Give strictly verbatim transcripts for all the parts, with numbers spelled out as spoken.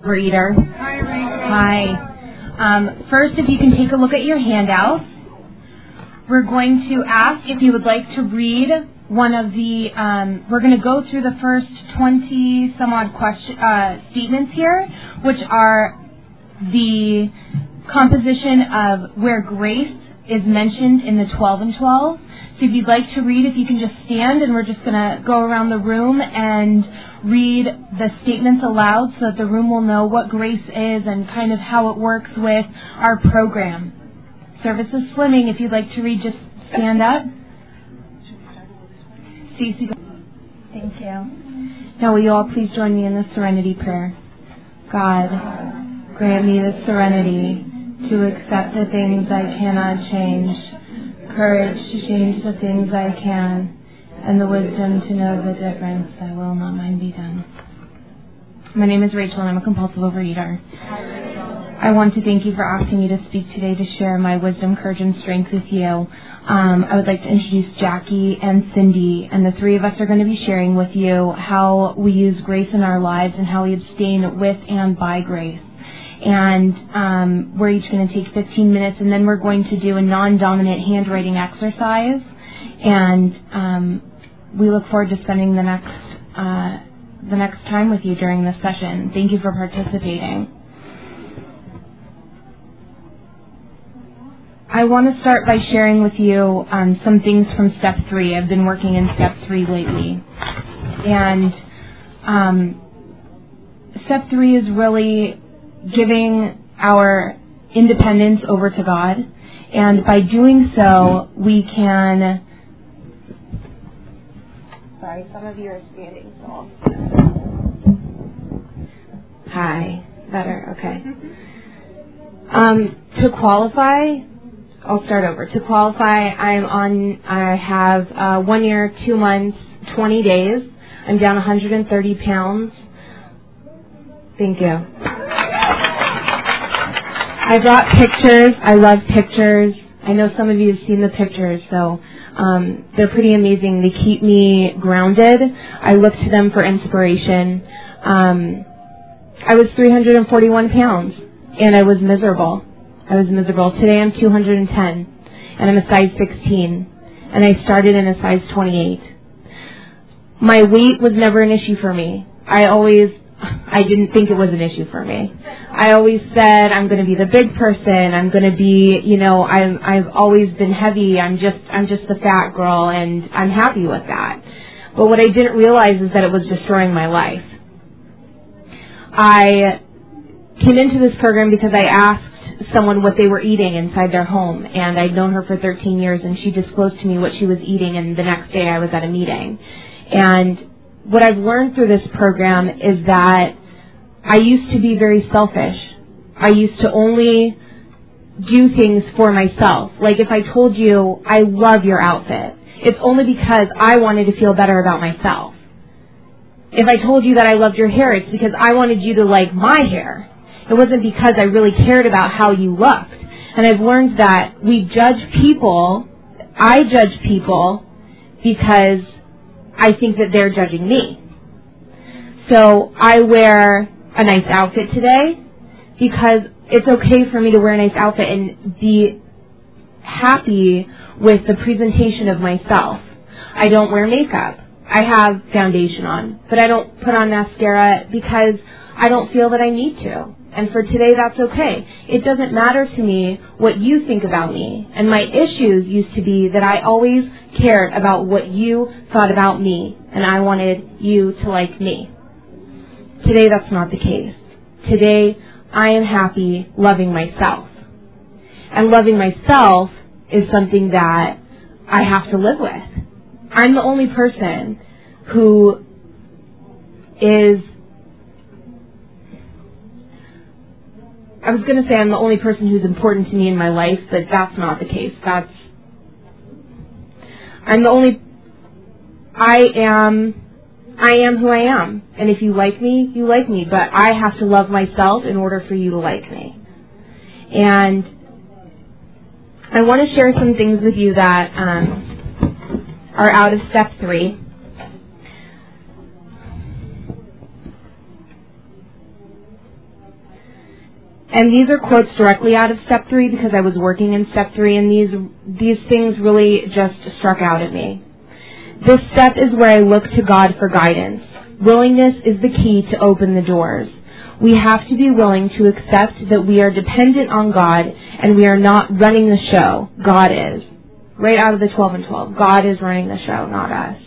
Reader. Hi, Rachel. Hi. Um, first, if you can take a look at your handout, we're going to ask if you would like to read one of the, um, we're going to go through the first twenty some odd question, uh, statements here, which are the composition of where grace is mentioned in the twelve and twelve. So if you'd like to read, if you can just stand, and we're just going to go around the room and read the statements aloud so that the room will know what grace is and kind of how it works with our program. Service is swimming. If you'd like to read, just stand up. Cece, thank you. Now will you all please join me in the serenity prayer? God, grant me the serenity to accept the things I cannot change, courage to change the things I can, and the wisdom to know the difference. Thy will, not mine, be done. My name is Rachel, and I'm a compulsive overeater. I want to thank you for asking me to speak today to share my wisdom, courage, and strength with you. Um, I would like to introduce Jackie and Cindy, and the three of us are going to be sharing with you how we use grace in our lives and how we abstain with and by grace. And um, we're each going to take fifteen minutes, and then we're going to do a non-dominant handwriting exercise. And um, we look forward to spending the next uh, the next time with you during this session. Thank you for participating. I want to start by sharing with you um, some things from step three. I've been working in step three lately. And um, step three is really giving our independence over to God. And by doing so, we can... Sorry, some of you are standing, so I'll... Hi. Better, okay. Um, to qualify... I'll start over. To qualify, I'm on, I have uh, one year, two months, twenty days. I'm down one hundred thirty pounds. Thank you. I brought pictures. I love pictures. I know some of you have seen the pictures, so um, they're pretty amazing. They keep me grounded. I look to them for inspiration. Um, I was three hundred forty-one pounds, and I was miserable. I was miserable. Today I'm two hundred ten, and I'm a size sixteen, and I started in a size twenty-eight. My weight was never an issue for me. I always, I didn't think it was an issue for me. I always said, I'm going to be the big person. I'm going to be, you know, I'm, I've always been heavy. I'm just, I'm just a fat girl, and I'm happy with that. But what I didn't realize is that it was destroying my life. I came into this program because I asked someone what they were eating inside their home, and I'd known her for thirteen years, and she disclosed to me what she was eating, and the next day I was at a meeting. And what I've learned through this program is that I used to be very selfish. I used to only do things for myself. Like if I told you, I love your outfit, it's only because I wanted to feel better about myself. If I told you that I loved your hair, it's because I wanted you to like my hair. It wasn't because I really cared about how you looked. And I've learned that we judge people, I judge people because I think that they're judging me. So I wear a nice outfit today because it's okay for me to wear a nice outfit and be happy with the presentation of myself. I don't wear makeup. I have foundation on, but I don't put on mascara because I don't feel that I need to. And for today, that's okay. It doesn't matter to me what you think about me. And my issues used to be that I always cared about what you thought about me, and I wanted you to like me. Today, that's not the case. Today, I am happy loving myself. And loving myself is something that I have to live with. I'm the only person who is... I was going to say I'm the only person who's important to me in my life, but that's not the case. That's, I'm the only, I am, I am who I am. And if you like me, you like me, but I have to love myself in order for you to like me. And I want to share some things with you that um, are out of step three. And these are quotes directly out of step three because I was working in step three, and these these things really just struck out at me. This step is where I look to God for guidance. Willingness is the key to open the doors. We have to be willing to accept that we are dependent on God and we are not running the show. God is. Right out of the twelve and twelve. God is running the show, not us.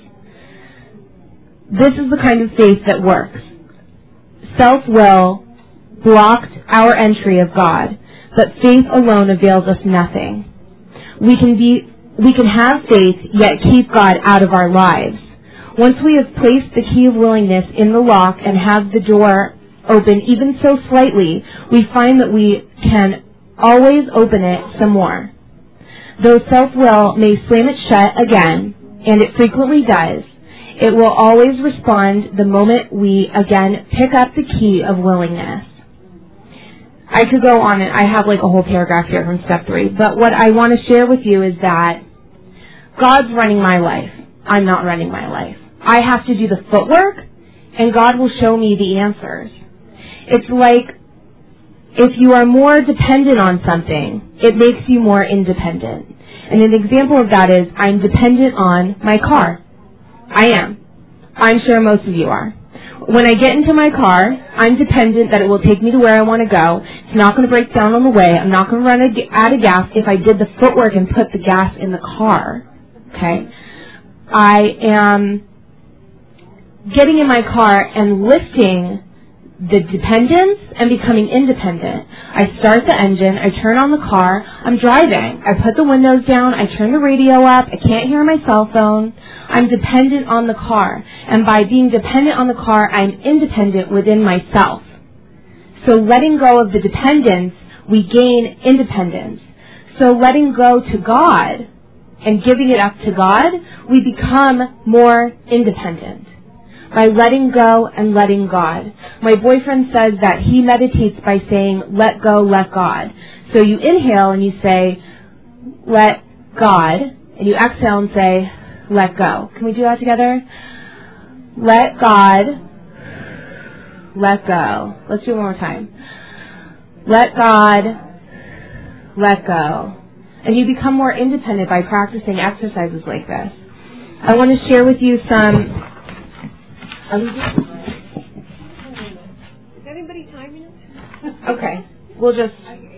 This is the kind of faith that works. Self-will blocked our entry of God, but faith alone avails us nothing. We can be, we can have faith, yet keep God out of our lives. Once we have placed the key of willingness in the lock and have the door open even so slightly, we find that we can always open it some more. Though self-will may slam it shut again, and it frequently does, it will always respond the moment we again pick up the key of willingness. I could go on, and I have like a whole paragraph here from step three, but what I want to share with you is that God's running my life. I'm not running my life. I have to do the footwork, and God will show me the answers. It's like if you are more dependent on something, it makes you more independent. And an example of that is I'm dependent on my car. I am. I'm sure most of you are. When I get into my car, I'm dependent that it will take me to where I want to go. It's not going to break down on the way. I'm not going to run out of gas if I did the footwork and put the gas in the car. Okay? I am getting in my car and lifting the dependence and becoming independent. I start the engine, I turn on the car, I'm driving. I put the windows down, I turn the radio up, I can't hear my cell phone. I'm dependent on the car. And by being dependent on the car, I'm independent within myself. So letting go of the dependence, we gain independence. So letting go to God and giving it up to God, we become more independent. By letting go and letting God. My boyfriend says that he meditates by saying, let go, let God. So you inhale and you say, let God, and you exhale and say, let go. Can we do that together? Let God, let go. Let's do it one more time. Let God, let go. And you become more independent by practicing exercises like this. I want to share with you some... Is anybody timing it? Okay. We'll just...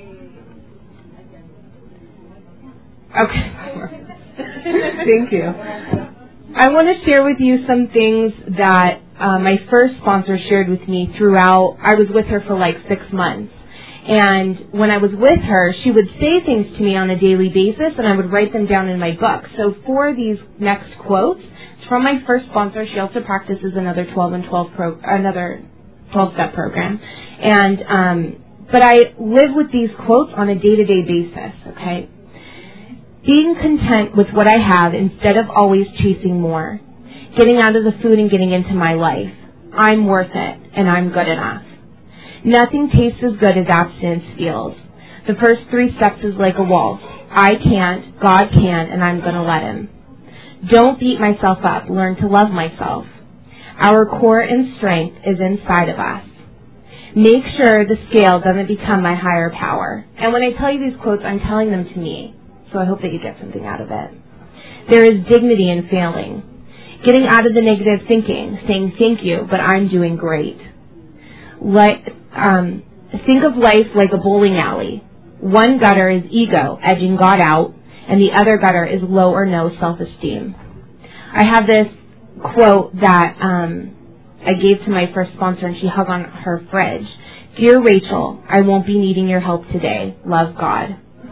Okay. Thank you. I want to share with you some things that uh, my first sponsor shared with me throughout. I was with her for like six months. And when I was with her, she would say things to me on a daily basis, and I would write them down in my book. So for these next quotes, from my first sponsor, she also practices another twelve and twelve pro, another twelve-step program, and um, but I live with these quotes on a day-to-day basis. Okay, being content with what I have instead of always chasing more, getting out of the food and getting into my life. I'm worth it, and I'm good enough. Nothing tastes as good as abstinence feels. The first three steps is like a waltz. I can't, God can, and I'm going to let Him. Don't beat myself up. Learn to love myself. Our core and strength is inside of us. Make sure the scale doesn't become my higher power. And when I tell you these quotes, I'm telling them to me. So I hope that you get something out of it. There is dignity in failing. Getting out of the negative thinking, saying thank you, but I'm doing great. Like, um, think of life like a bowling alley. One gutter is ego, edging God out, and the other gutter is low or no self-esteem. I have this quote that um, I gave to my first sponsor, and she hung on her fridge. Dear Rachel, I won't be needing your help today. Love, God.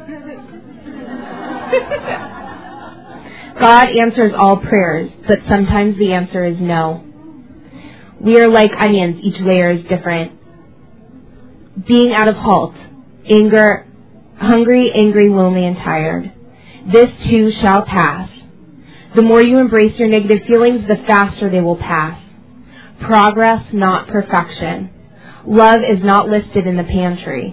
God answers all prayers, but sometimes the answer is no. We are like onions. Each layer is different. Being out of halt. Anger, hungry, angry, lonely, and tired. This too shall pass. The more you embrace your negative feelings, the faster they will pass. Progress, not perfection. Love is not listed in the pantry.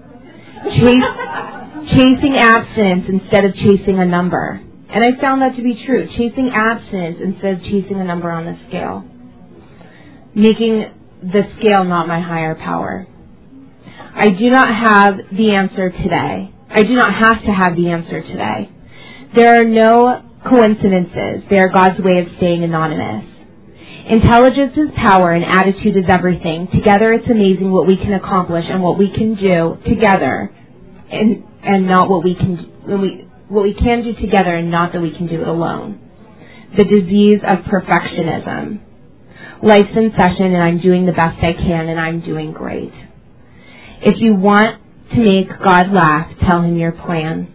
Chase, chasing abstinence instead of chasing a number. And I found that to be true. Chasing abstinence instead of chasing a number on the scale. Making the scale not my higher power. I do not have the answer today. I do not have to have the answer today. There are no coincidences. They are God's way of staying anonymous. Intelligence is power and attitude is everything. Together it's amazing what we can accomplish and what we can do together and and not what we can when we what we can do together and not that we can do it alone. The disease of perfectionism. Life's in session and I'm doing the best I can and I'm doing great. If you want to make God laugh, tell him your plan.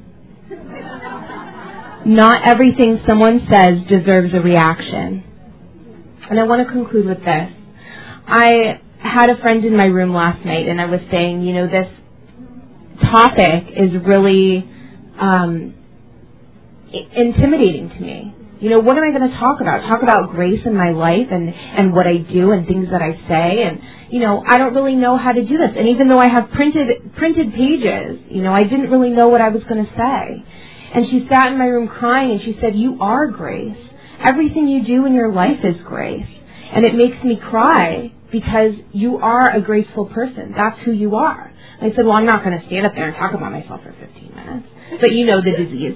Not everything someone says deserves a reaction. And I want to conclude with this. I had a friend in my room last night and I was saying, you know, this topic is really um, intimidating to me. You know, what am I going to talk about? Talk about grace in my life and, and what I do and things that I say. And, you know, I don't really know how to do this. And even though I have printed printed pages, you know, I didn't really know what I was going to say. And she sat in my room crying and she said, you are grace. Everything you do in your life is grace. And it makes me cry because you are a graceful person. That's who you are. And I said, well, I'm not going to stand up there and talk about myself for fifteen minutes. But you know the disease.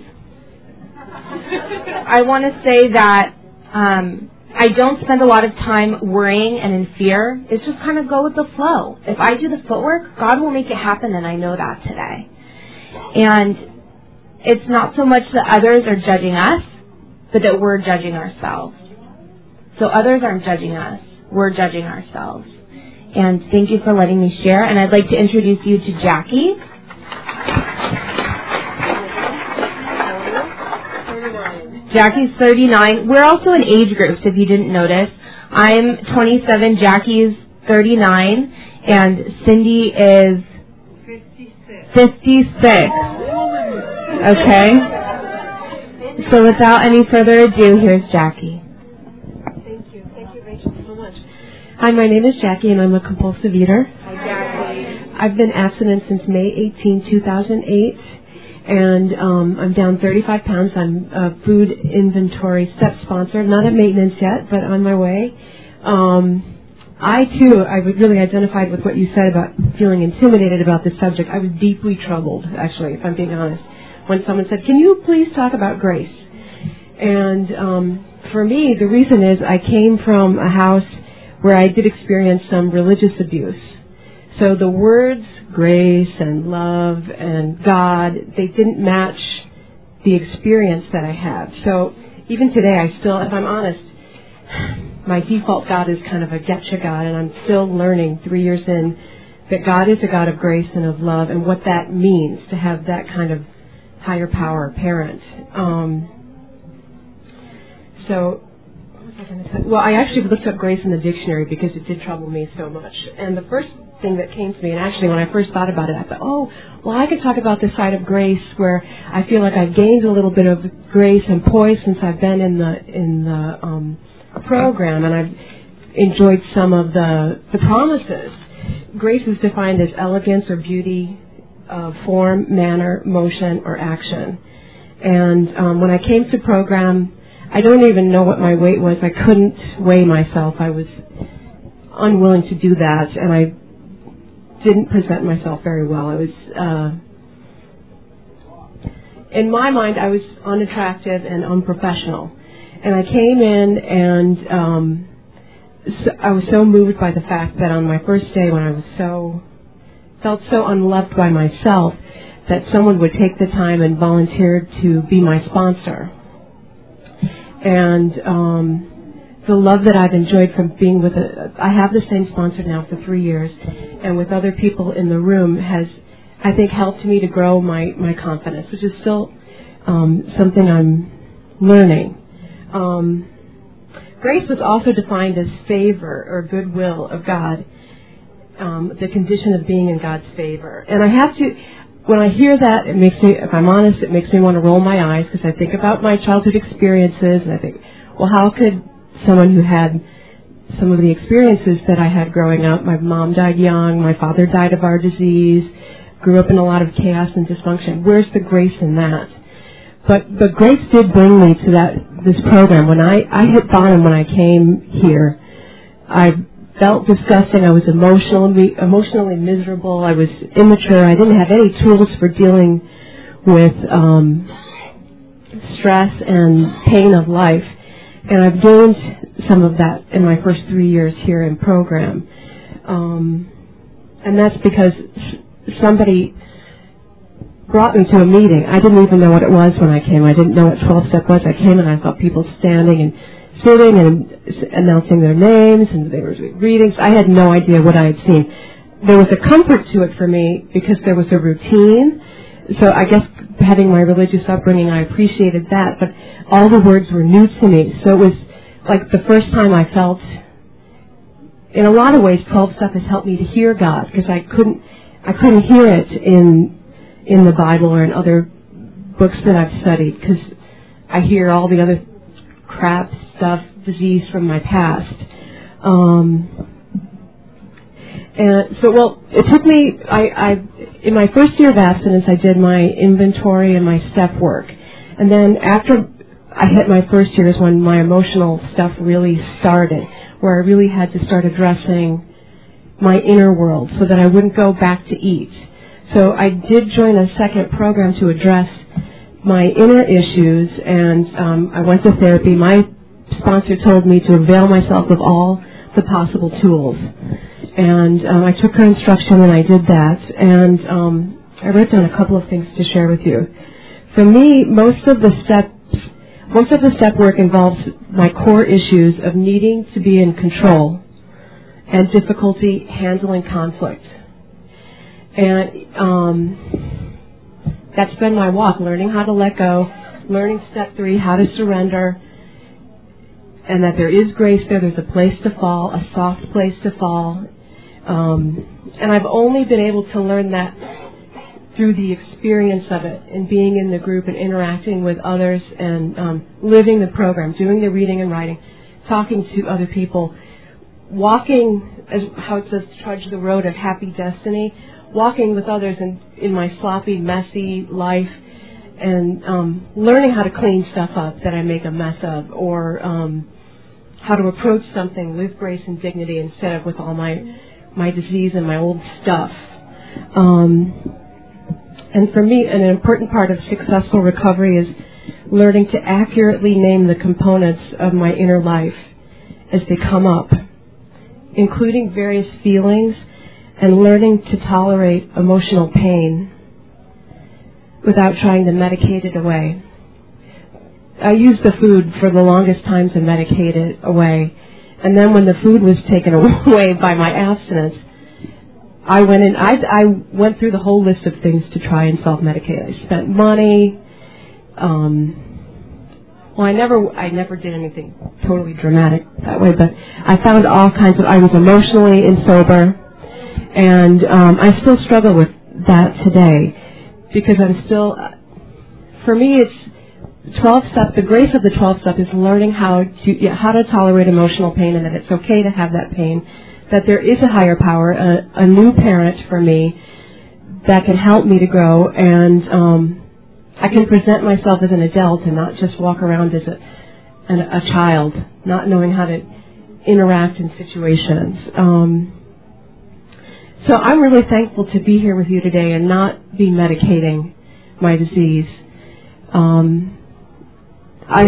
I want to say that um, I don't spend a lot of time worrying and in fear. It's just kind of go with the flow. If I do the footwork, God will make it happen, and I know that today. And it's not so much that others are judging us, but that we're judging ourselves. So others aren't judging us. We're judging ourselves. And thank you for letting me share. And I'd like to introduce you to Jackie. Jackie's thirty-nine. We're also in age groups, if you didn't notice. I'm twenty-seven, Jackie's thirty-nine, and Cindy is fifty-six. Okay? So without any further ado, here's Jackie. Thank you. Thank you, Rachel, so much. Hi, my name is Jackie, and I'm a compulsive eater. Hi, Jackie. I've been abstinent since May eighteenth, two thousand eight. And um, I'm down thirty-five pounds. I'm a food inventory step sponsor, not at maintenance yet, but on my way. Um, I, too, I really identified with what you said about feeling intimidated about this subject. I was deeply troubled, actually, if I'm being honest, when someone said, can you please talk about grace? And um, for me, the reason is I came from a house where I did experience some religious abuse. So the words grace and love and God, they didn't match the experience that I had. So even today, I still, if I'm honest, my default God is kind of a getcha God, and I'm still learning three years in that God is a God of grace and of love and what that means to have that kind of higher power parent. Um, so, what was I going to say? Well, I actually looked up grace in the dictionary because it did trouble me so much. And the first thing that came to me, and actually when I first thought about it, I thought, oh, well, I could talk about this side of grace where I feel like I've gained a little bit of grace and poise since I've been in the in the um, program, and I've enjoyed some of the the promises. Grace is defined as elegance or beauty of form, manner, motion, or action. And um, when I came to program, I don't even know what my weight was. I couldn't weigh myself. I was unwilling to do that, and I didn't present myself very well. I was, uh, in my mind, I was unattractive and unprofessional. And I came in and um, so I was so moved by the fact that on my first day when I was so, felt so unloved by myself, that someone would take the time and volunteer to be my sponsor. And um, the love that I've enjoyed from being with a, I have the same sponsor now for three years, and with other people in the room has, I think, helped me to grow my, my confidence, which is still um, something I'm learning. Um, grace was also defined as favor or goodwill of God, um, the condition of being in God's favor. And I have to, when I hear that, it makes me, if I'm honest, it makes me want to roll my eyes because I think about my childhood experiences and I think, well, how could someone who had some of the experiences that I had growing up, my mom died young, my father died of our disease, grew up in a lot of chaos and dysfunction, where's the grace in that? But but grace did bring me to that this program. When I, I hit bottom when I came here, I felt disgusting. I was emotionally, emotionally miserable. I was immature. I didn't have any tools for dealing with um, stress and pain of life. And I've gained some of that in my first three years here in program. Um, and that's because somebody brought me to a meeting. I didn't even know what it was when I came. I didn't know what twelve-step was. I came and I saw people standing and sitting and announcing their names, and they were doing readings. I had no idea what I had seen. There was a comfort to it for me because there was a routine. So I guess having my religious upbringing, I appreciated that, but all the words were new to me. So it was like the first time I felt, in a lot of ways, twelve-step has helped me to hear God, because I couldn't, I couldn't hear it in in the Bible or in other books that I've studied, because I hear all the other crap stuff, disease from my past. Um, and so, well, it took me, I, I, in my first year of abstinence, I did my inventory and my step work. And then after I hit my first year is when my emotional stuff really started, where I really had to start addressing my inner world so that I wouldn't go back to eat. So I did join a second program to address my inner issues, and um, I went to therapy. My sponsor told me to avail myself of all the possible tools. And um, I took her instruction and I did that. And um, I wrote down a couple of things to share with you. For me, most of the steps, most of the step work involves my core issues of needing to be in control and difficulty handling conflict. And um, that's been my walk, learning how to let go, learning step three, how to surrender, and that there is grace there. There's a place to fall, a soft place to fall. Um, and I've only been able to learn that through the experience of it and being in the group and interacting with others and um, living the program, doing the reading and writing, talking to other people, walking, as how it says, trudge the road of happy destiny, walking with others in, in my sloppy, messy life, and um, learning how to clean stuff up that I make a mess of, or um, how to approach something with grace and dignity instead of with all my my disease and my old stuff. Um, and for me, an important part of successful recovery is learning to accurately name the components of my inner life as they come up, including various feelings, and learning to tolerate emotional pain without trying to medicate it away. I used the food for the longest time to medicate it away. And then when the food was taken away by my abstinence, I went in, I, I went through the whole list of things to try and self-medicate. I spent money. Um, well, I never, I never did anything totally dramatic that way, but I found all kinds of, I was emotionally insober. And um, I still struggle with that today because I'm still, for me, it's twelve-step, the grace of the twelve-step is learning how to yeah, how to tolerate emotional pain, and that it's okay to have that pain, that there is a higher power, a, a new parent for me that can help me to grow, and um, I can present myself as an adult and not just walk around as a, an, a child, not knowing how to interact in situations. Um, So I'm really thankful to be here with you today and not be medicating my disease. Um, I,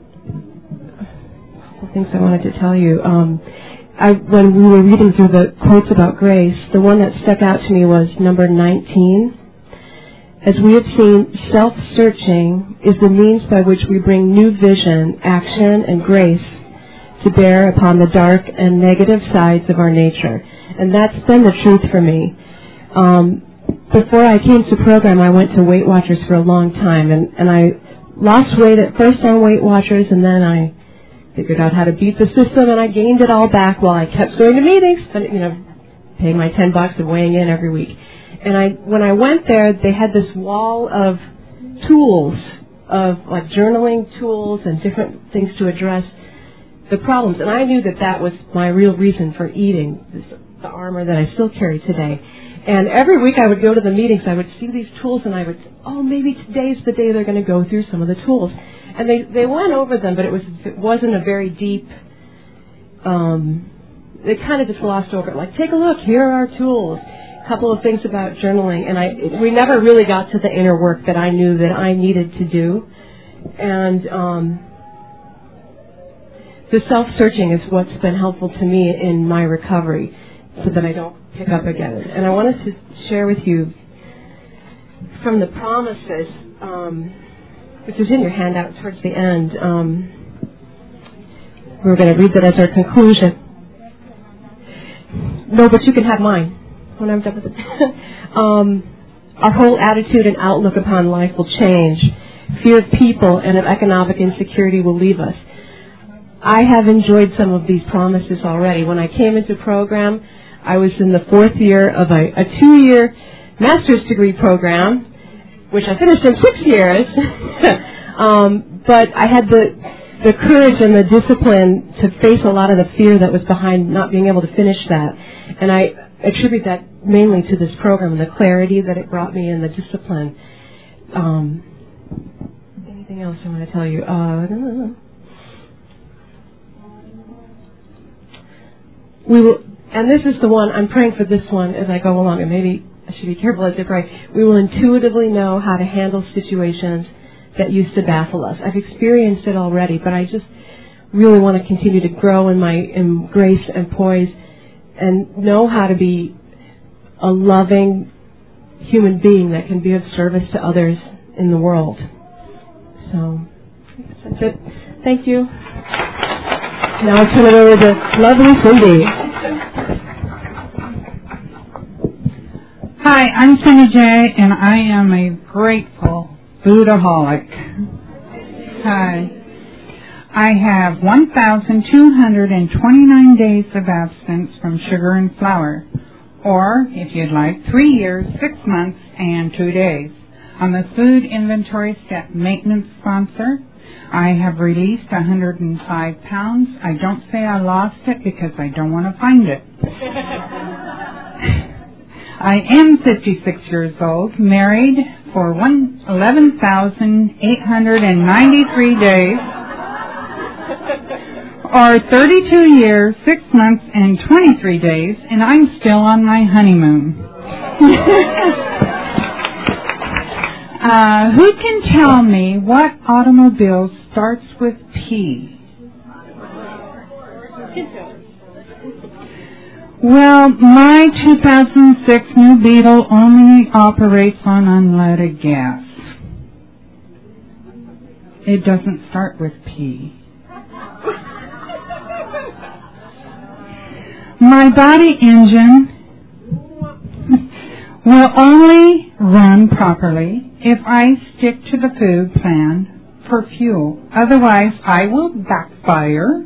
a couple things I wanted to tell you. Um, I, when we were reading through the quotes about grace, the one that stuck out to me was number nineteen. As we have seen, self-searching is the means by which we bring new vision, action, and grace to bear upon the dark and negative sides of our nature. And that's been the truth for me. Um, before I came to program, I went to Weight Watchers for a long time, and, and I lost weight at first on Weight Watchers, and then I figured out how to beat the system, and I gained it all back while I kept going to meetings, you know, paying my ten bucks and weighing in every week. And I, when I went there, they had this wall of tools, of like journaling tools and different things to address the problems. And I knew that that was my real reason for eating this, the armor that I still carry today. And every week I would go to the meetings, I would see these tools, and I would, oh, maybe today's the day they're going to go through some of the tools. And they, they went over them, but it, was, it wasn't a very deep um, they kind of just glossed over it. Like, take a look, here are our tools. A couple of things about journaling. And I, we never really got to the inner work that I knew that I needed to do. And um, the self-searching is what's been helpful to me in my recovery so that I don't pick up again. And I wanted to share with you from the promises, um, which is in your handout towards the end. Um, we're going to read that as our conclusion. No, but you can have mine when I'm done with it. um, our whole attitude and outlook upon life will change. Fear of people and of economic insecurity will leave us. I have enjoyed some of these promises already. When I came into program, I was in the fourth year of a, a two-year master's degree program, which I finished in six years. um, but I had the the courage and the discipline to face a lot of the fear that was behind not being able to finish that. And I attribute that mainly to this program and the clarity that it brought me and the discipline. Um, anything else I want to tell you? Uh, we will, and this is the one, I'm praying for this one as I go along, and maybe I should be careful as I pray. We will intuitively know how to handle situations that used to baffle us. I've experienced it already, but I just really want to continue to grow in my in grace and poise and know how to be a loving human being that can be of service to others in the world. So, that's it. Thank you. Now I'll turn it over to lovely Cindy. Hi, I'm Cindy J, and I am a grateful foodaholic. Hi. I have one thousand two hundred twenty-nine days of abstinence from sugar and flour, or, if you'd like, three years, six months, and two days. I'm a food inventory step maintenance sponsor. I have released one hundred five pounds. I don't say I lost it because I don't want to find it. I am fifty-six years old, married for eleven thousand eight hundred ninety-three days, or thirty-two years, six months, and twenty-three days, and I'm still on my honeymoon. uh, who can tell me what automobile starts with P? Well, my two thousand six New Beetle only operates on unleaded gas. It doesn't start with P. My body engine will only run properly if I stick to the food plan for fuel. Otherwise, I will backfire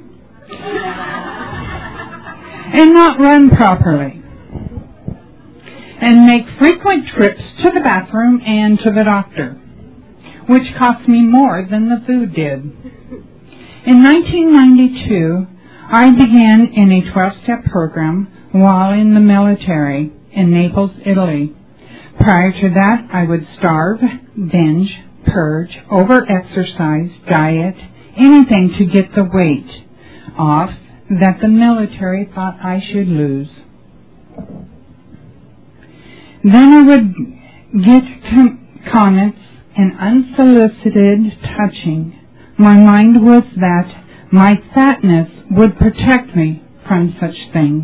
and not run properly, and make frequent trips to the bathroom and to the doctor, which cost me more than the food did. In nineteen ninety-two, I began in a twelve-step program while in the military in Naples, Italy. Prior to that, I would starve, binge, purge, over-exercise, diet, anything to get the weight off that the military thought I should lose. Then I would get com- comments and unsolicited touching. My mind was that my fatness would protect me from such things.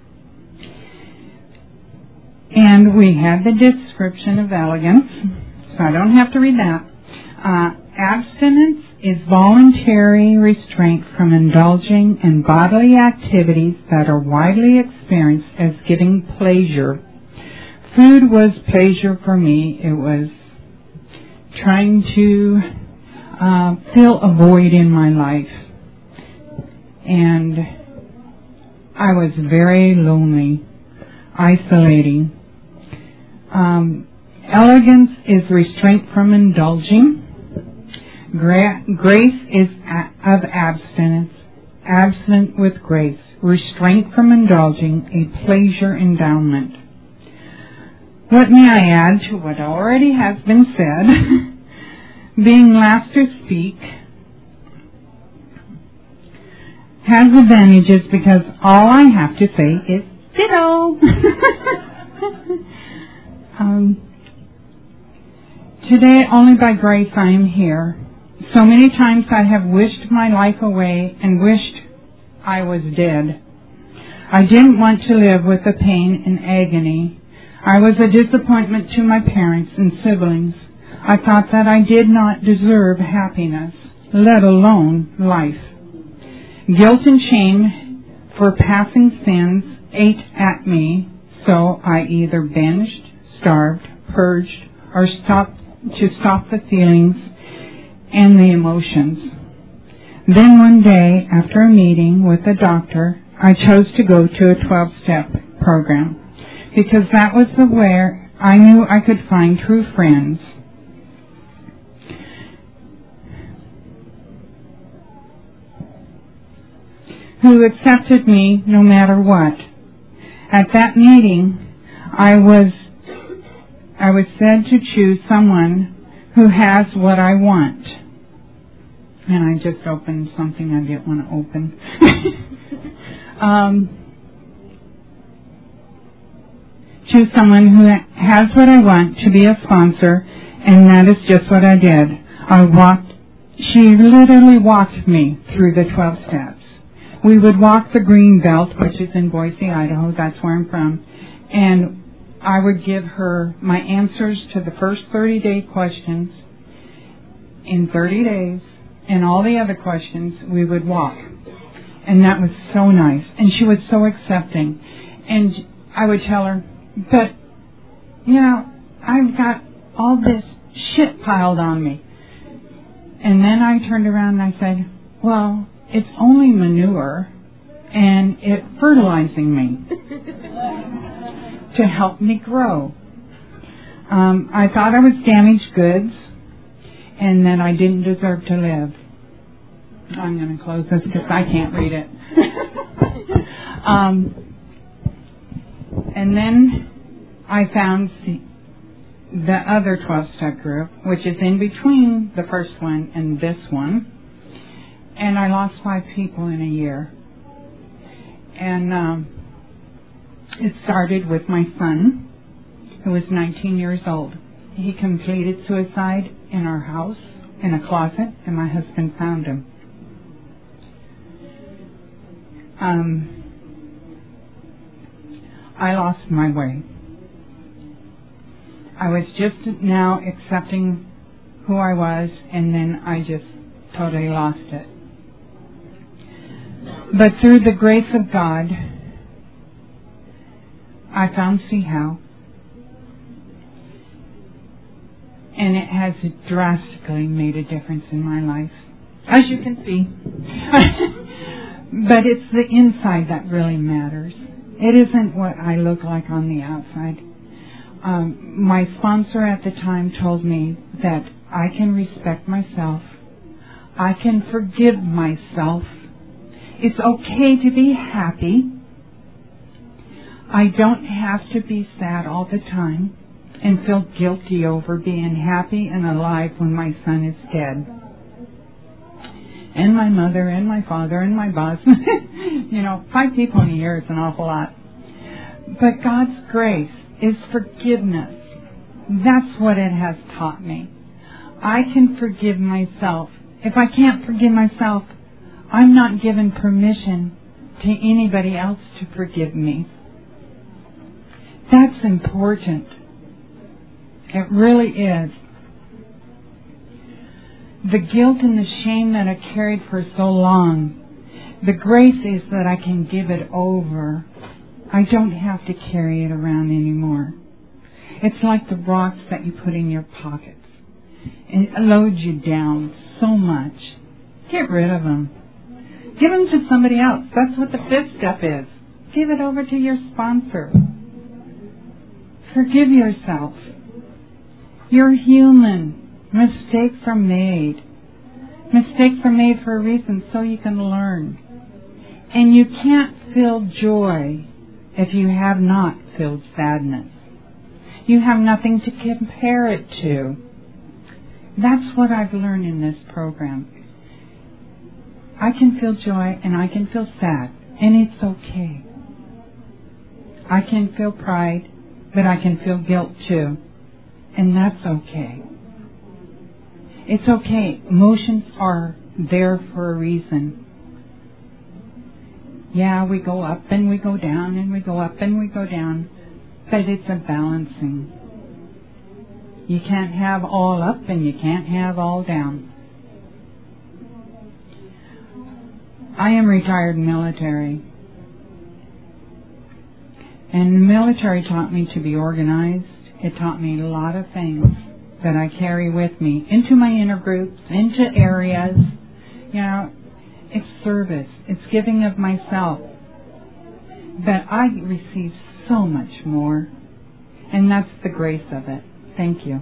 And we had the description of elegance, so I don't have to read that. Uh, abstinence is voluntary restraint from indulging in bodily activities that are widely experienced as giving pleasure. Food was pleasure for me. It was trying to uh, fill a void in my life. And I was very lonely, isolating. Um, elegance is restraint from indulging. Gra- grace is a- of abstinence, abstinent with grace, restraint from indulging, a pleasure endowment. What may I add to what already has been said? Being last to speak, has advantages because all I have to say is ditto. um, today, only by grace I am here. So many times I have wished my life away and wished I was dead. I didn't want to live with the pain and agony. I was a disappointment to my parents and siblings. I thought that I did not deserve happiness, let alone life. Guilt and shame for passing sins ate at me, so I either binged, starved, purged, or stopped to stop the feelings and the emotions. Then one day, after a meeting with a doctor, I chose to go to a twelve-step program because that was the where I knew I could find true friends. Who accepted me no matter what. At that meeting, I was I was said to choose someone who has what I want. And I just opened something I didn't want to open. um, choose someone who has what I want to be a sponsor, and that is just what I did. I walked, she literally walked me through the twelve steps. We would walk the green belt, which is in Boise, Idaho. That's where I'm from. And I would give her my answers to the first thirty-day questions in thirty days. And all the other questions, we would walk. And that was so nice. And she was so accepting. And I would tell her, but, you know, I've got all this shit piled on me. And then I turned around and I said, well, it's only manure, and it's fertilizing me to help me grow. Um, I thought I was damaged goods, and that I didn't deserve to live. I'm going to close this because I can't read it. um, and then I found the, the other twelve-step group, which is in between the first one and this one. And I lost five people in a year. And um, it started with my son, who was nineteen years old. He completed suicide in our house, in a closet, and my husband found him. Um, I lost my way. I was just now accepting who I was, and then I just totally lost it. But through the grace of God, I found See How. And it has drastically made a difference in my life, as you can see. But it's the inside that really matters. It isn't what I look like on the outside. Um, my sponsor at the time told me that I can respect myself. I can forgive myself. It's okay to be happy. I don't have to be sad all the time and feel guilty over being happy and alive when my son is dead. And my mother and my father and my boss. You know, five people in a year is an awful lot. But God's grace is forgiveness. That's what it has taught me. I can forgive myself. If I can't forgive myself, I'm not given permission to anybody else to forgive me. That's important. It really is. The guilt and the shame that I carried for so long, the grace is that I can give it over. I don't have to carry it around anymore. It's like the rocks that you put in your pockets. It loads you down so much. Get rid of them. Give them to somebody else. That's what the fifth step is. Give it over to your sponsor. Forgive yourself. You're human. Mistakes are made. Mistakes are made for a reason, so you can learn. And you can't feel joy if you have not felt sadness. You have nothing to compare it to. That's what I've learned in this program. I can feel joy and I can feel sad, and it's okay. I can feel pride, but I can feel guilt too, and that's okay. It's okay. Emotions are there for a reason. Yeah, we go up and we go down and we go up and we go down, but it's a balancing. You can't have all up and you can't have all down. I am retired military, and the military taught me to be organized. It taught me a lot of things that I carry with me into my inner groups, into areas. You know, it's service. It's giving of myself. But I receive so much more. And that's the grace of it. Thank you.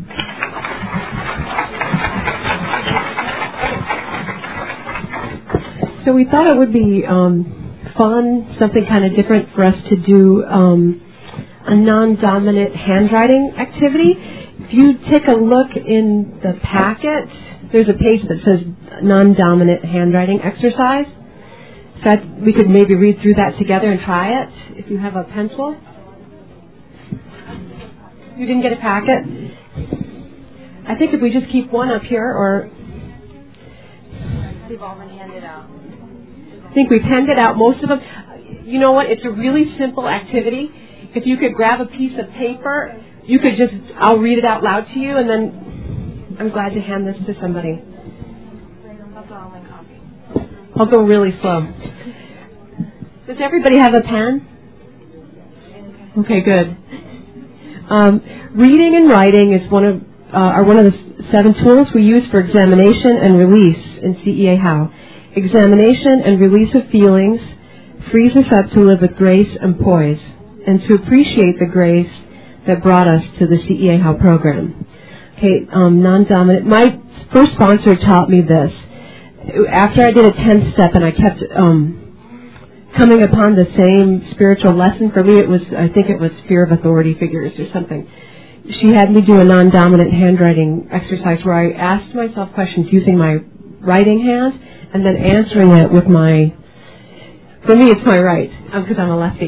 So we thought it would be um, fun, something kind of different for us to do um, a non-dominant handwriting activity. If you take a look in the packet, there's a page that says non-dominant handwriting exercise. So I, we could maybe read through that together and try it if you have a pencil. You didn't get a packet? I think if we just keep one up here, or They've already handed out. I think we've handed out most of them. You know what? It's a really simple activity. If you could grab a piece of paper, you could just, I'll read it out loud to you, and then I'm glad to hand this to somebody. I'll go really slow. Does everybody have a pen? Okay, good. Um, reading and writing is one of uh, are one of the seven tools we use for examination and release in C E A How. Examination and release of feelings frees us up to live with grace and poise, and to appreciate the grace that brought us to the C E A How program. Okay, um, non-dominant. My first sponsor taught me this. After I did a tenth step and I kept um, coming upon the same spiritual lesson, for me it was, I think it was fear of authority figures or something. She had me do a non-dominant handwriting exercise where I asked myself questions using my writing hand and then answering it with my, for me it's my right, because I'm a lefty.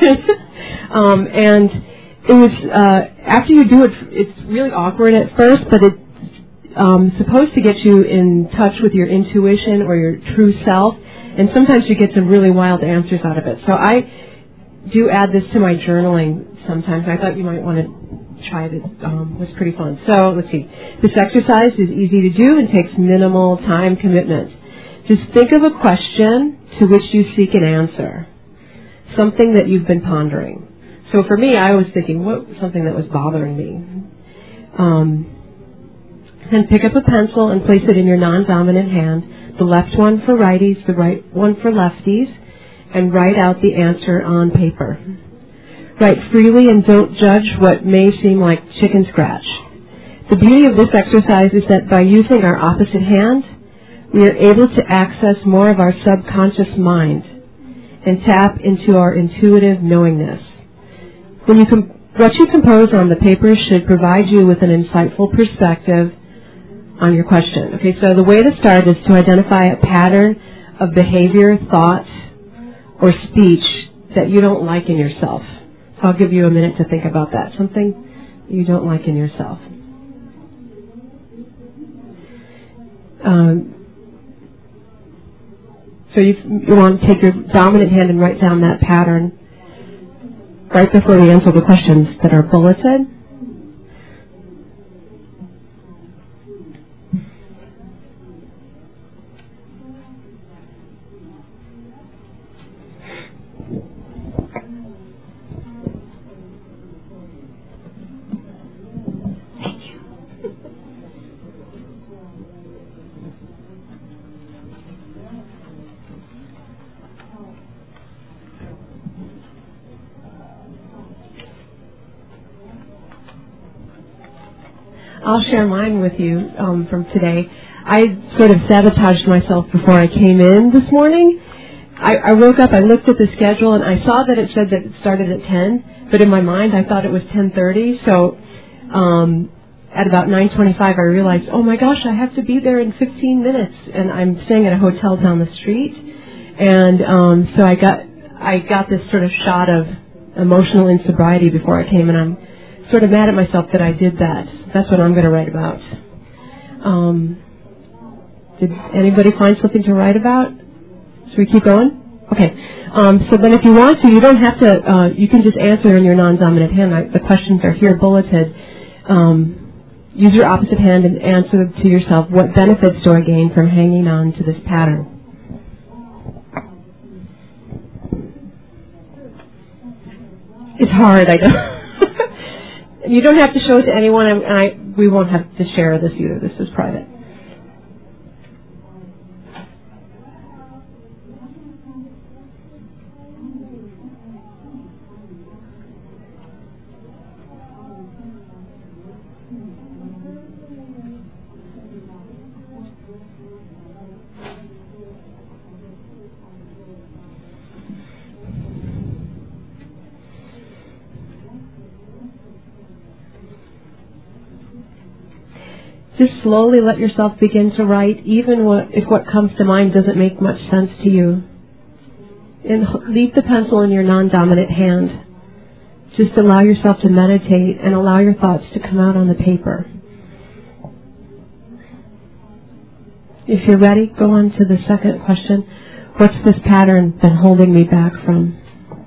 um, and it was, uh, after you do it, it's really awkward at first, but it's um, supposed to get you in touch with your intuition or your true self, and sometimes you get some really wild answers out of it. So I do add this to my journaling sometimes. I thought you might want to try it. Um, it was pretty fun. So let's see. This exercise is easy to do and takes minimal time commitment. Just think of a question to which you seek an answer, something that you've been pondering. So for me, I was thinking, what was something that was bothering me? Um, then pick up a pencil and place it in your non-dominant hand, the left one for righties, the right one for lefties, and write out the answer on paper. Write freely and don't judge what may seem like chicken scratch. The beauty of this exercise is that by using our opposite hand, we are able to access more of our subconscious mind and tap into our intuitive knowingness. When you com- what you compose on the paper should provide you with an insightful perspective on your question. Okay, so the way to start is to identify a pattern of behavior, thought, or speech that you don't like in yourself. So I'll give you a minute to think about that. Something you don't like in yourself. Um, so you, you want to take your dominant hand and write down that pattern right before we answer the questions that are bulleted. I'll share mine with you um, from today. I sort of sabotaged myself before I came in this morning. I, I woke up, I looked at the schedule, and I saw that it said that it started at ten, but in my mind I thought it was ten thirty. So um, at about nine twenty-five, I realized, oh my gosh, I have to be there in fifteen minutes, and I'm staying at a hotel down the street. And um, so I got I got this sort of shot of emotional insobriety before I came, and I'm sort of mad at myself that I did that. That's what I'm going to write about. Um, did anybody find something to write about? Should we keep going? Okay. Um, so then if you want to, you don't have to, uh, you can just answer in your non-dominant hand. I, the questions are here bulleted. Um, use your opposite hand and answer to yourself, what benefits do I gain from hanging on to this pattern? It's hard, I know. You don't have to show it to anyone, and I, we won't have to share this either. This is private. Just slowly let yourself begin to write, even what, if what comes to mind doesn't make much sense to you. And leave the pencil in your non-dominant hand. Just allow yourself to meditate and allow your thoughts to come out on the paper. If you're ready, go on to the second question. What's this pattern been holding me back from?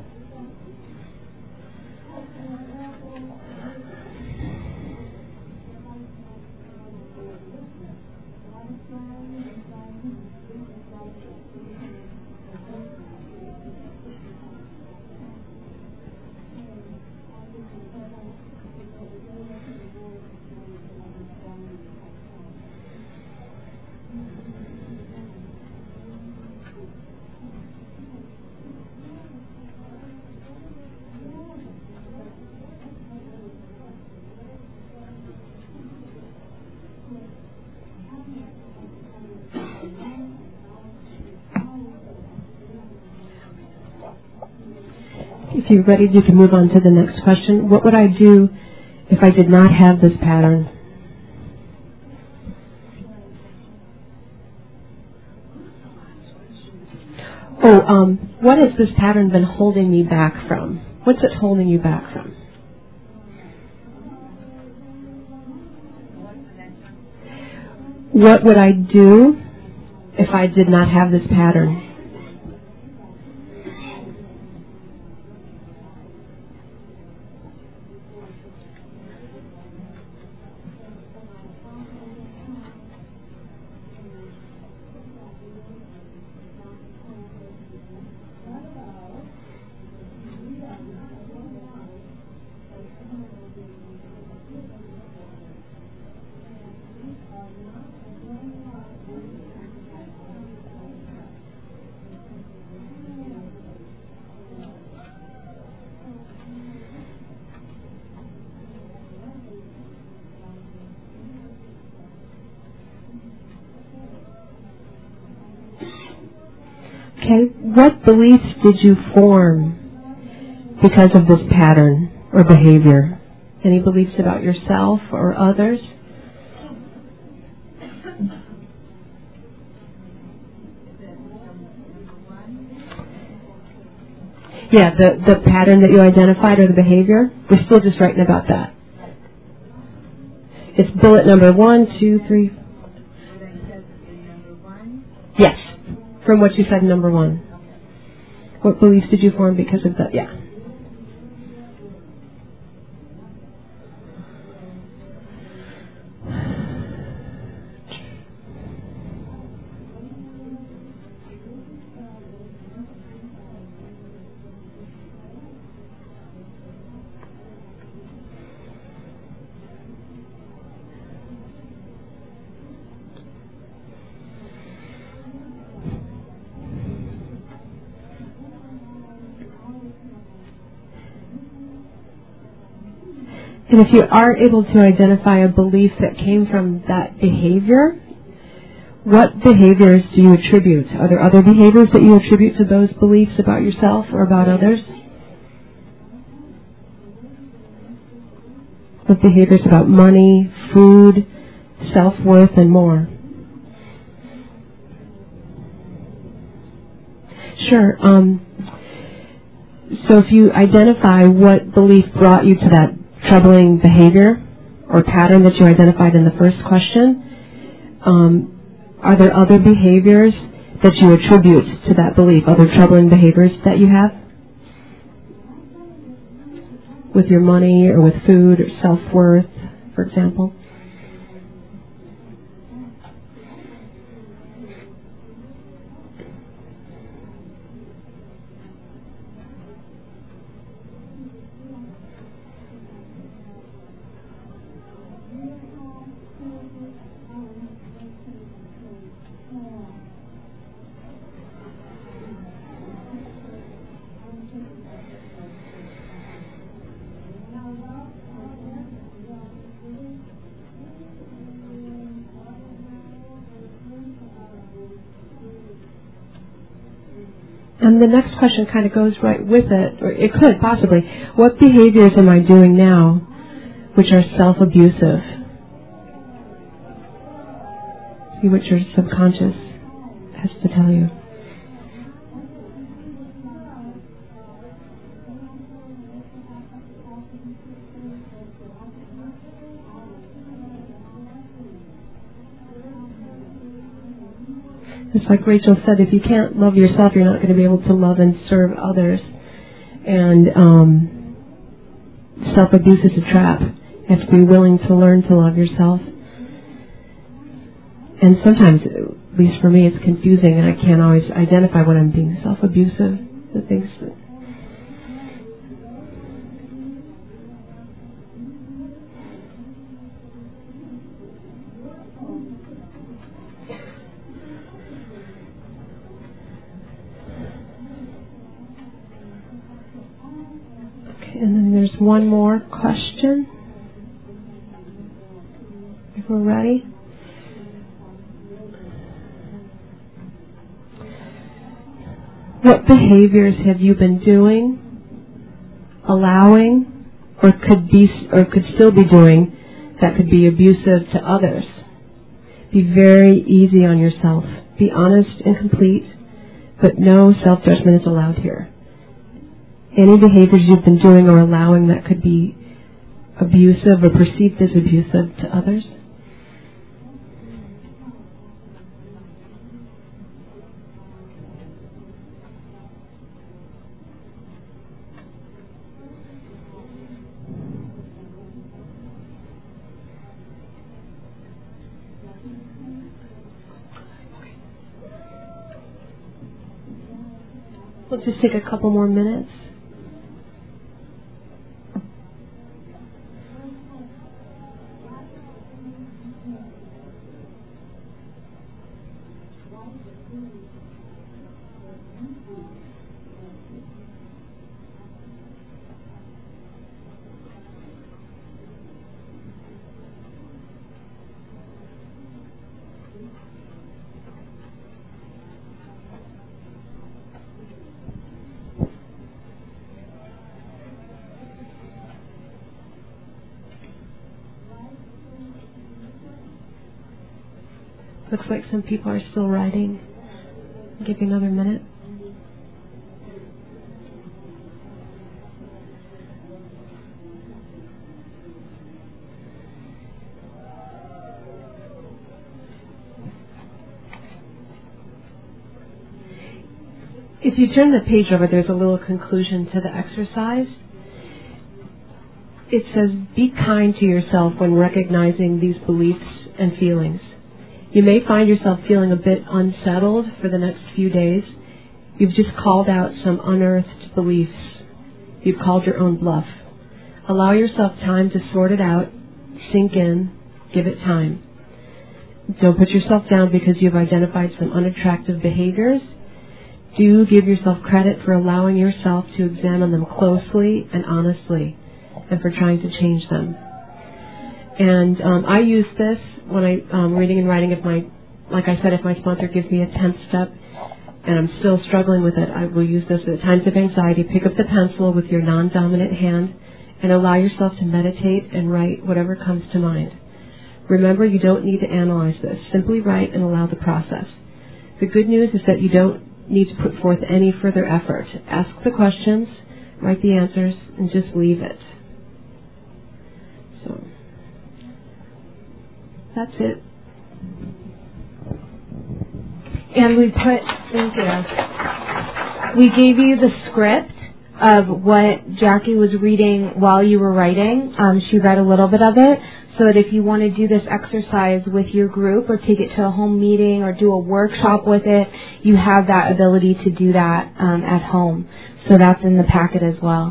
If you're ready, you can move on to the next question. What would I do if I did not have this pattern? Oh, um, what has this pattern been holding me back from? What's it holding you back from? What would I do if I did not have this pattern? Okay, what beliefs did you form because of this pattern or behavior? Any beliefs about yourself or others? Yeah, the, the pattern that you identified or the behavior? We're still just writing about that. It's bullet number one, two, three. Yes. From what you said, number one. What beliefs did you form because of that? Yeah. And if you are able to identify a belief that came from that behavior, what behaviors do you attribute? Are there other behaviors that you attribute to those beliefs about yourself or about others? What behaviors about money, food, self-worth, and more. Sure. Um, so if you identify what belief brought you to that troubling behavior or pattern that you identified in the first question, um, are there other behaviors that you attribute to that belief, other troubling behaviors that you have? With your money or with food or self-worth, for example? And the next question kind of goes right with it, or it could possibly. What behaviors am I doing now which are self-abusive? See what your subconscious has to tell you. It's like Rachel said, if you can't love yourself, you're not going to be able to love and serve others. And um, self-abuse is a trap. You have to be willing to learn to love yourself. And sometimes, at least for me, it's confusing, and I can't always identify when I'm being self-abusive. The things that And then there's one more question, if we're ready. What behaviors have you been doing, allowing, or could be, or could still be doing that could be abusive to others? Be very easy on yourself. Be honest and complete, but no self-judgment is allowed here. Any behaviors you've been doing or allowing that could be abusive or perceived as abusive to others? We'll just take a couple more minutes. Looks like some people are still writing. I'll give you another minute. If you turn the page over, there's a little conclusion to the exercise. It says, be kind to yourself when recognizing these beliefs and feelings. You may find yourself feeling a bit unsettled for the next few days. You've just called out some unearthed beliefs. You've called your own bluff. Allow yourself time to sort it out, sink in, give it time. Don't put yourself down because you've identified some unattractive behaviors. Do give yourself credit for allowing yourself to examine them closely and honestly, and for trying to change them. And um, I use this when I um, reading and writing. If my, like I said, if my sponsor gives me a tenth step and I'm still struggling with it, I will use this at times of anxiety. Pick up the pencil with your non-dominant hand and allow yourself to meditate and write whatever comes to mind. Remember, you don't need to analyze this. Simply write and allow the process. The good news is that you don't need to put forth any further effort. Ask the questions, write the answers, and just leave it. So, that's it. And we put, thank you. We gave you the script of what Jackie was reading while you were writing. Um, she read a little bit of it, so that if you want to do this exercise with your group or take it to a home meeting or do a workshop with it, you have that ability to do that um, at home. So that's in the packet as well.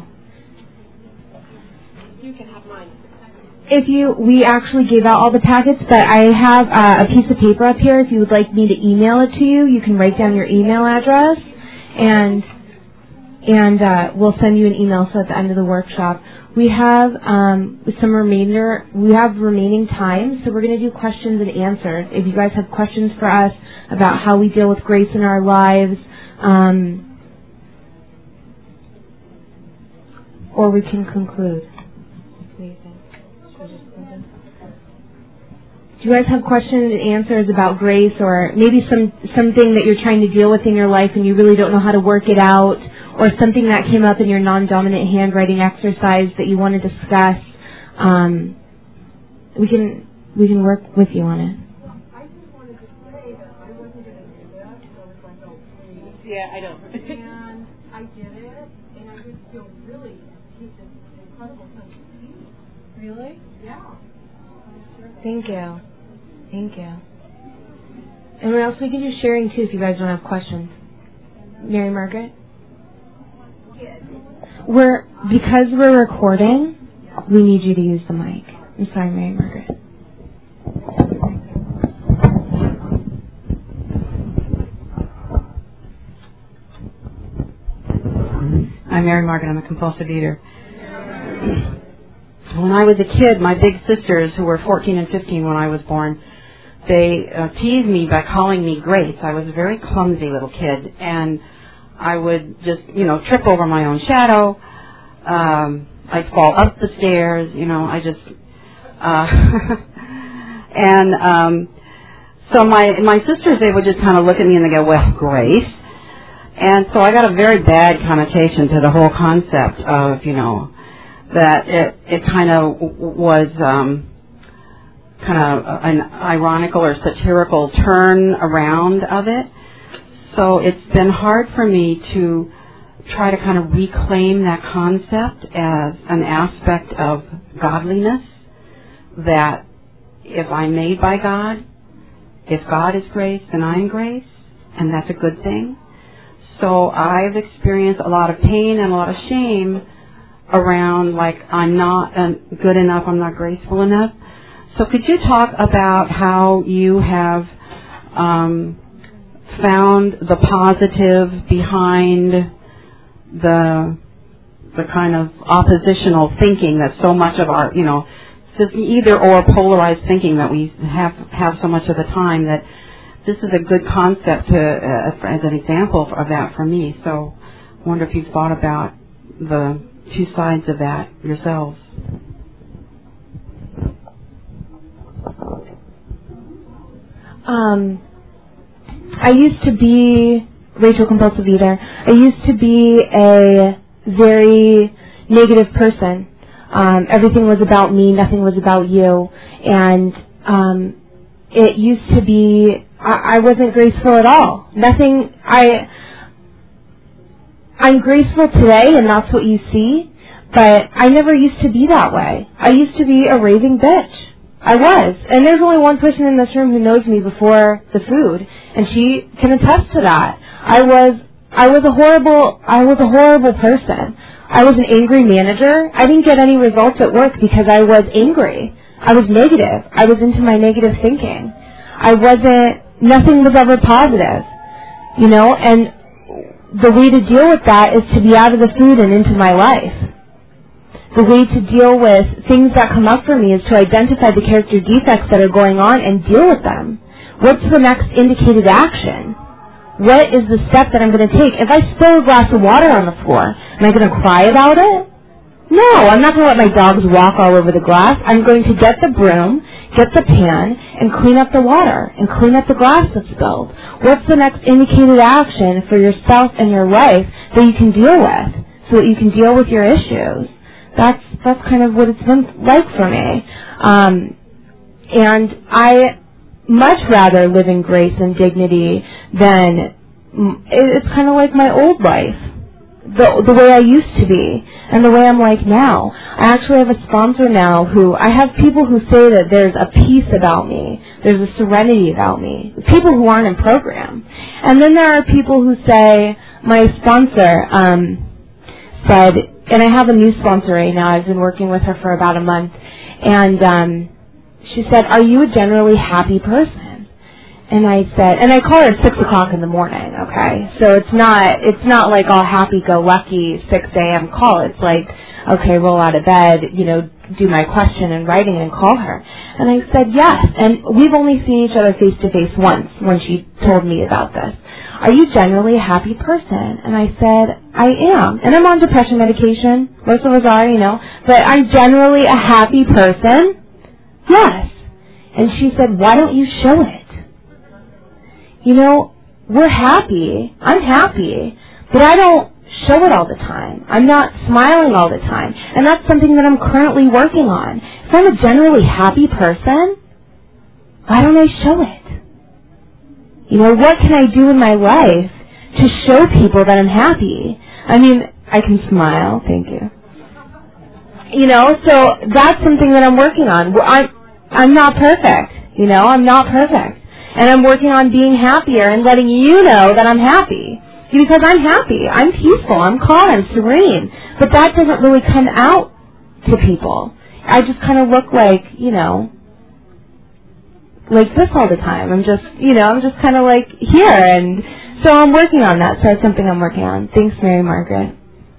You can have mine. If you, we actually gave out all the packets, but I have uh, a piece of paper up here. If you would like me to email it to you, you can write down your email address, and and uh, we'll send you an email. So at the end of the workshop, we have um, some remainder. We have remaining time, so we're going to do questions and answers. If you guys have questions for us about how we deal with grace in our lives, um, or we can conclude. What do you think? Should we just conclude? Do you guys have questions and answers about grace, or maybe some something that you're trying to deal with in your life and you really don't know how to work it out? Or something that came up in your non-dominant handwriting exercise that you want to discuss, um, we can we can work with you on it. Well, I just wanted to say that I wasn't going to do that, so I was like, oh, please. Yeah, I know. And I did it, and I just feel really this incredible sense of peace. Really? Yeah. Thank you. Thank you. And what else we can do sharing too if you guys don't have questions. Mary Margaret? We're, because we're recording, we need you to use the mic. I'm sorry, Mary Margaret. I'm Mary Margaret. I'm a compulsive eater. When I was a kid, my big sisters, who were fourteen and fifteen when I was born, they uh, teased me by calling me Grace. I was a very clumsy little kid, and I would just, you know, trip over my own shadow. Um, I'd fall up the stairs, you know, I just, uh, and, um, so my, my sisters, they would just kind of look at me and they go, well, Grace. And so I got a very bad connotation to the whole concept of, you know, that it, it kind of was, um, kind of an ironical or satirical turn around of it. So it's been hard for me to try to kind of reclaim that concept as an aspect of godliness, that if I'm made by God, if God is grace, then I'm grace, and that's a good thing. So I've experienced a lot of pain and a lot of shame around, like, I'm not uh, good enough, I'm not graceful enough. So could you talk about how you have um, found the positive behind the the kind of oppositional thinking that so much of our, you know, either or polarized thinking that we have have so much of the time, that this is a good concept to uh, as an example of that for me. So I wonder if you've thought about the two sides of that yourselves. Um, I used to be, Rachel Compulsive Eater, I used to be a very negative person. Um, everything was about me, nothing was about you. And um, it used to be, I, I wasn't graceful at all. Nothing, I, I'm graceful today, and that's what you see, but I never used to be that way. I used to be a raving bitch. I was. And there's only one person in this room who knows me before the food, and she can attest to that. I was, I was a horrible, I was a horrible person. I was an angry manager. I didn't get any results at work because I was angry. I was negative. I was into my negative thinking. I wasn't, nothing was ever positive, you know, and the way to deal with that is to be out of the food and into my life. The way to deal with things that come up for me is to identify the character defects that are going on and deal with them. What's the next indicated action? What is the step that I'm going to take? If I spill a glass of water on the floor, am I going to cry about it? No, I'm not going to let my dogs walk all over the glass. I'm going to get the broom, get the pan and clean up the water and clean up the glass that's spilled. What's the next indicated action for yourself and your life that you can deal with so that you can deal with your issues? That's that's kind of what it's been like for me. Um, and I much rather live in grace and dignity than, it's kind of like my old life, the the way I used to be and the way I'm like now. I actually have a sponsor now who, I have people who say that there's a peace about me, there's a serenity about me, people who aren't in program. And then there are people who say, my sponsor um, said, and I have a new sponsor right now, I've been working with her for about a month, and um, she said, are you a generally happy person? And I said, and I call her at six o'clock in the morning, okay? So it's not, it's not like all happy-go-lucky six a.m. call. It's like, okay, roll out of bed, you know, do my question in writing and call her. And I said, yes. And we've only seen each other face-to-face once when she told me about this. Are you generally a happy person? And I said, I am. And I'm on depression medication. Most of us are, you know. But I'm generally a happy person. Yes. And she said, why don't you show it? You know, we're happy. I'm happy. But I don't show it all the time. I'm not smiling all the time. And that's something that I'm currently working on. If I'm a generally happy person, why don't I show it? You know, what can I do in my life to show people that I'm happy? I mean, I can smile. Thank you. You know, so that's something that I'm working on. I'm, I'm not perfect. You know, I'm not perfect. And I'm working on being happier and letting you know that I'm happy. Because I'm happy. I'm peaceful. I'm calm. I'm serene. But that doesn't really come out to people. I just kind of look like, you know, like this all the time. I'm just, you know, I'm just kind of like here. And so I'm working on that. So that's something I'm working on. Thanks, Mary Margaret.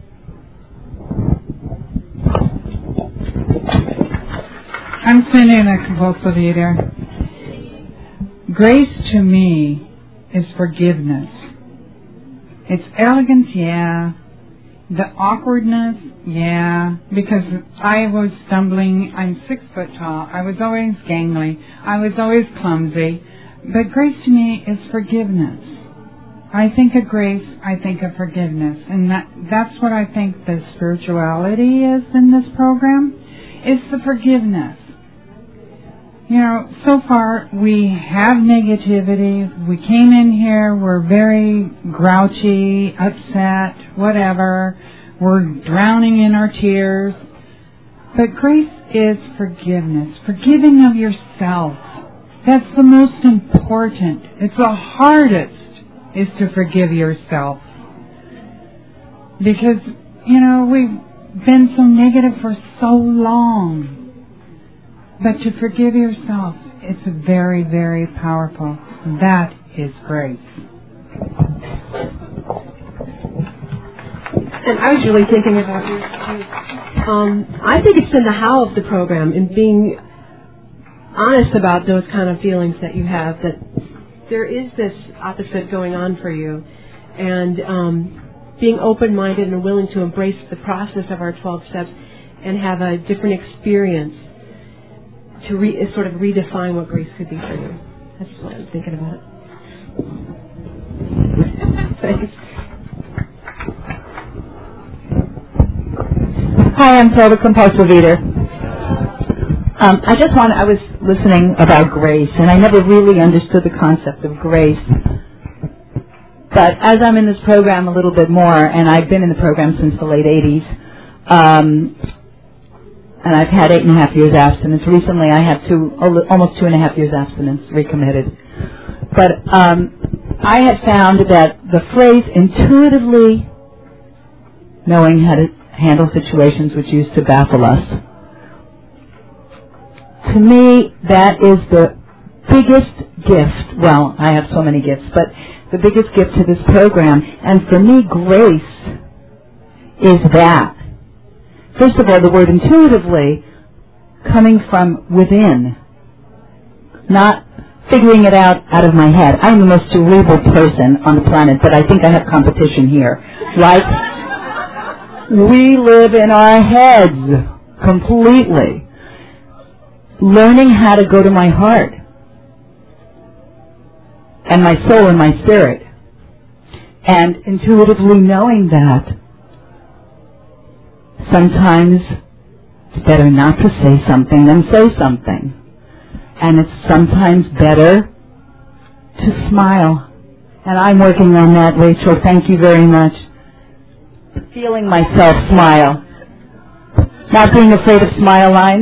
I'm sending a compulsive eater. Grace to me is forgiveness. It's elegance, yeah. The awkwardness, yeah. Because I was stumbling. I'm six foot tall. I was always gangly. I was always clumsy. But grace to me is forgiveness. I think of grace, I think of forgiveness. And that that's what I think the spirituality is in this program. It's the forgiveness. You know, so far we have negativity. We came in here, we're very grouchy, upset, whatever. We're drowning in our tears. But grace is forgiveness, forgiving of yourself. That's the most important. It's the hardest, is to forgive yourself. Because, you know, we've been so negative for so long. But to forgive yourself, it's very, very powerful. That is grace. And I was really thinking about this. Um, I think it's in the how of the program and being honest about those kind of feelings that you have, that there is this opposite going on for you. And um, being open-minded and willing to embrace the process of our twelve steps and have a different experience to re, sort of redefine what grace could be for you. That's what I was thinking about. Thanks. Hi, I'm Phil, the compulsive eater. Um, I just want, I was listening about grace, and I never really understood the concept of grace. But as I'm in this program a little bit more, and I've been in the program since the late eighties, um, and I've had eight and a half years abstinence. Recently I had two, almost two and a half years abstinence, recommitted. But um, I have found that the phrase intuitively knowing how to handle situations which used to baffle us, to me that is the biggest gift. Well, I have so many gifts, but the biggest gift to this program. And for me, grace is that. First of all, the word intuitively coming from within, not figuring it out out of my head. I'm the most cerebral person on the planet, but I think I have competition here, right? We live in our heads completely. learning how to go to my heart and my soul and my spirit, and intuitively knowing that sometimes it's better not to say something than say something. And it's sometimes better to smile. And I'm working on that, Rachel. Thank you very much. Feeling myself smile. Not being afraid of smile lines.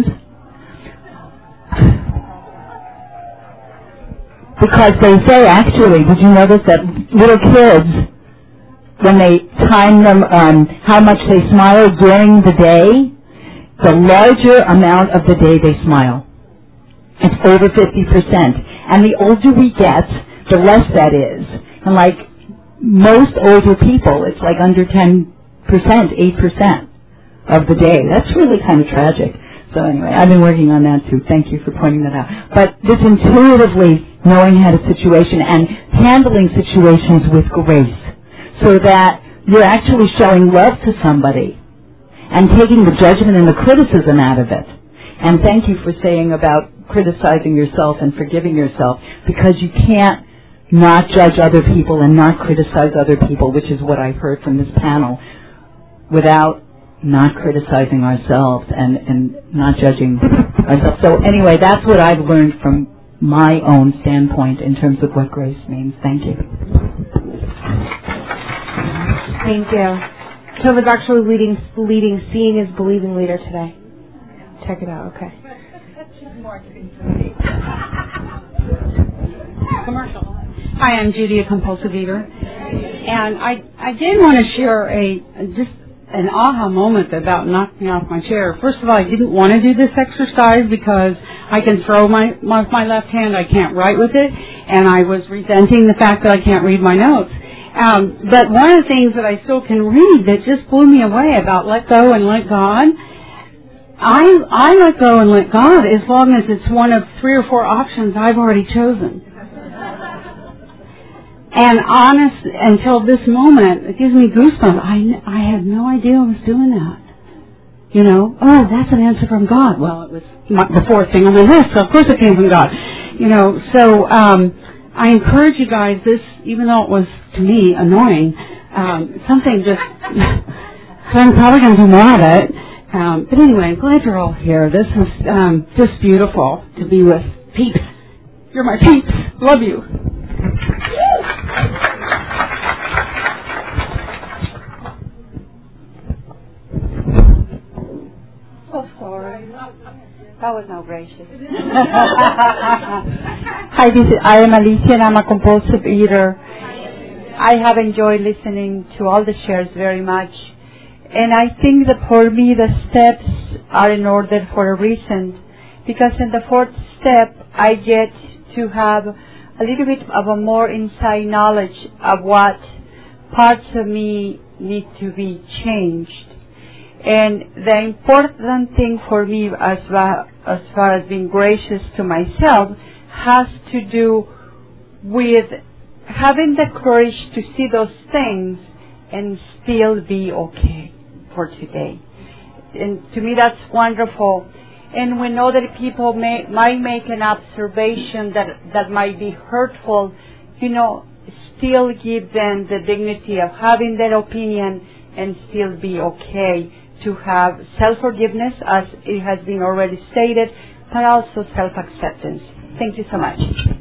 Because they say, actually, did you notice that little kids, when they time them um, how much they smile during the day, the larger amount of the day they smile. It's over fifty percent. And the older we get, the less that is. And like most older people, it's like under ten percent, eight percent of the day. That's really kind of tragic. So anyway, I've been working on that too. Thank you for pointing that out. But this intuitively knowing how to situation and handling situations with grace so that you're actually showing love to somebody and taking the judgment and the criticism out of it. And thank you for saying about criticizing yourself and forgiving yourself, because you can't not judge other people and not criticize other people, which is what I heard from this panel, without not criticizing ourselves and, and not judging ourselves. So anyway, that's what I've learned from my own standpoint in terms of what grace means. Thank you. Thank you. So I was actually leading, leading Seeing is Believing leader today. Check it out, okay. Commercial. Hi, I'm Judy, a compulsive eater. And I, I did want to share a, just an aha moment about knocking off my chair. First of all, I didn't want to do this exercise because I can throw my, my, my left hand, I can't write with it, and I was resenting the fact that I can't read my notes. Um, but one of the things that I still can read that just blew me away about let go and let God, I, I let go and let God as long as it's one of three or four options I've already chosen. And honest, until this moment, it gives me goosebumps. I, I had no idea I was doing that. You know, oh, that's an answer from God. Well, it was the fourth thing on the list, so of course it came from God. You know, so um, I encourage you guys, this, even though it was, to me, annoying, um, something just, so I'm probably going to do more of it. Um, but anyway, I'm glad you're all here. This is um, just beautiful to be with peeps. You're my peeps. Love you. So sorry. That was not gracious. Hi, this is, I am Alicia and I'm a compulsive eater. I have enjoyed listening to all the shares very much. And I think that for me the steps are in order for a reason. Because in the fourth step I get to have a little bit of a more inside knowledge of what parts of me need to be changed. And the important thing for me as far, as far as being gracious to myself has to do with having the courage to see those things and still be okay for today. And to me that's wonderful. And we know that people may, might make an observation that, that might be hurtful, you know, still give them the dignity of having that opinion and still be okay to have self-forgiveness, as it has been already stated, but also self-acceptance. Thank you so much.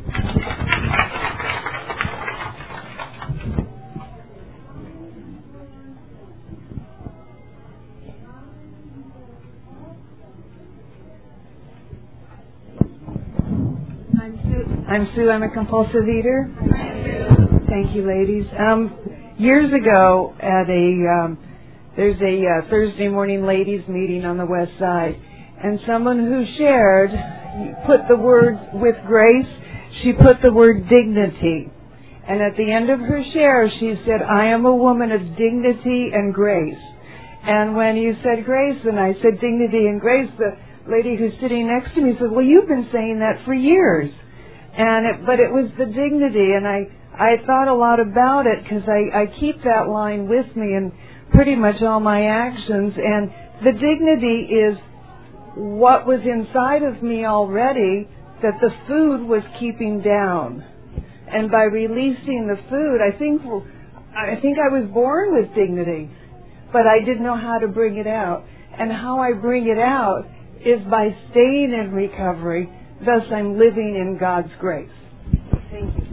I'm Sue. I'm Sue. I'm a compulsive eater. Thank you, ladies. Um, years ago, at a um, there's a uh, Thursday morning ladies meeting on the West Side, and someone who shared put the word with grace. She put the word dignity, and at the end of her share, she said, "I am a woman of dignity and grace." And when you said grace, and I said dignity and grace, the lady who's sitting next to me said, "Well, you've been saying that for years." And it, but it was the dignity, and I, I thought a lot about it because I, I keep that line with me in pretty much all my actions. And the dignity is what was inside of me already that the food was keeping down. And by releasing the food, I think I think I was born with dignity, but I didn't know how to bring it out. And how I bring it out is by staying in recovery. Thus, I'm living in God's grace. Thank you.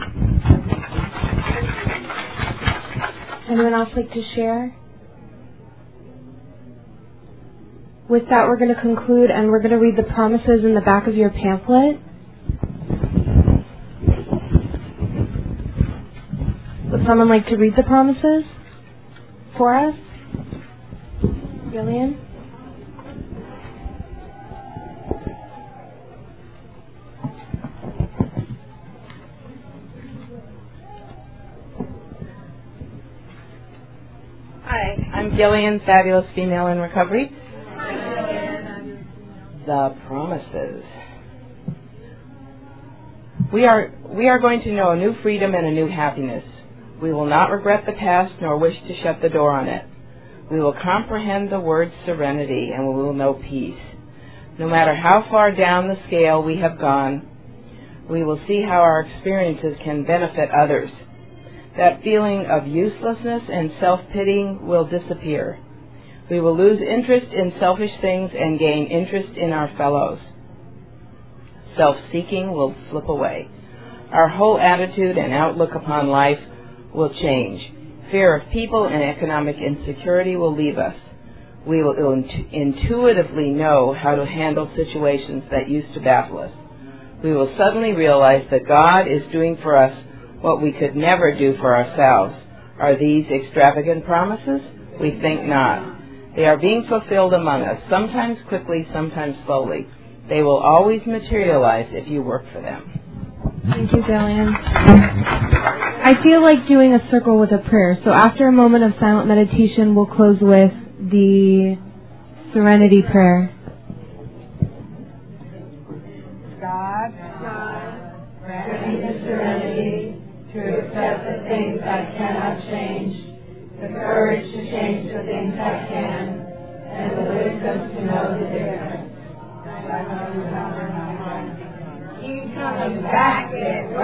Anyone else like to share? With that, we're going to conclude, and we're going to read the promises in the back of your pamphlet. Would someone like to read the promises for us? Gillian? Hi, I'm Gillian, fabulous female in recovery. The promises. We are we are going to know a new freedom and a new happiness. We will not regret the past nor wish to shut the door on it. We will comprehend the word serenity and we will know peace. No matter how far down the scale we have gone, we will see how our experiences can benefit others. That feeling of uselessness and self-pitying will disappear. We will lose interest in selfish things and gain interest in our fellows. Self-seeking will slip away. Our whole attitude and outlook upon life will change. Fear of people and economic insecurity will leave us. We will int- intuitively know how to handle situations that used to baffle us. We will suddenly realize that God is doing for us what we could never do for ourselves. Are these extravagant promises? We think not. They are being fulfilled among us, sometimes quickly, sometimes slowly. They will always materialize if you work for them. Thank you, Gillian. I feel like doing a circle with a prayer. So after a moment of silent meditation, we'll close with the Serenity Prayer. God, God, grant me the serenity to accept the things I cannot change, the courage to change the things I can, and the wisdom to know the difference. Keep coming back, it